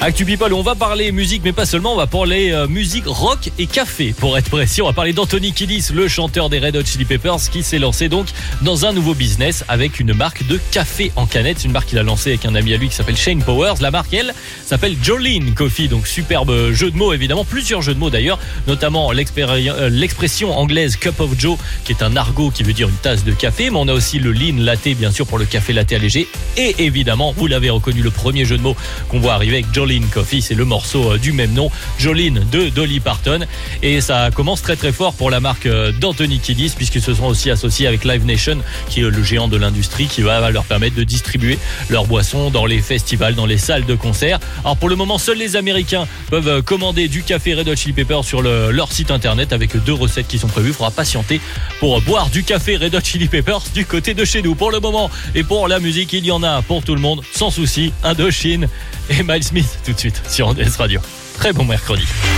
Actu People, on va parler musique, mais pas seulement, on va parler musique, rock et café, pour être précis. On va parler d'Anthony Kiedis, le chanteur des Red Hot Chili Peppers, qui s'est lancé donc dans un nouveau business avec une marque de café en canette. C'est une marque qu'il a lancée avec un ami à lui qui s'appelle Shane Powers. La marque, elle, s'appelle Jolene Coffee, donc superbe jeu de mots évidemment, plusieurs jeux de mots d'ailleurs, notamment l'expression anglaise Cup of Joe, qui est un argot qui veut dire une tasse de café, mais on a aussi le lean latte, bien sûr, pour le café latte allégé, et évidemment, vous l'avez reconnu, le premier jeu de mots qu'on voit arriver avec Jolene Coffee, c'est le morceau du même nom, Jolene de Dolly Parton, et ça commence très très fort pour la marque d'Anthony Kiedis, puisqu'ils se sont aussi associés avec Live Nation, qui est le géant de l'industrie, qui va leur permettre de distribuer leurs boissons dans les festivals, dans les salles de concert. Alors pour le moment, seuls les Américains peuvent commander du café Red Hot Chili Peppers sur leur site internet, avec 2 recettes qui sont prévues. Il faudra patienter pour boire du café Red Hot Chili Peppers du côté de chez nous. Pour le moment, et pour la musique, il y en a pour tout le monde, sans souci. Indochine et Miles Smith tout de suite sur ODS Radio. Très bon mercredi.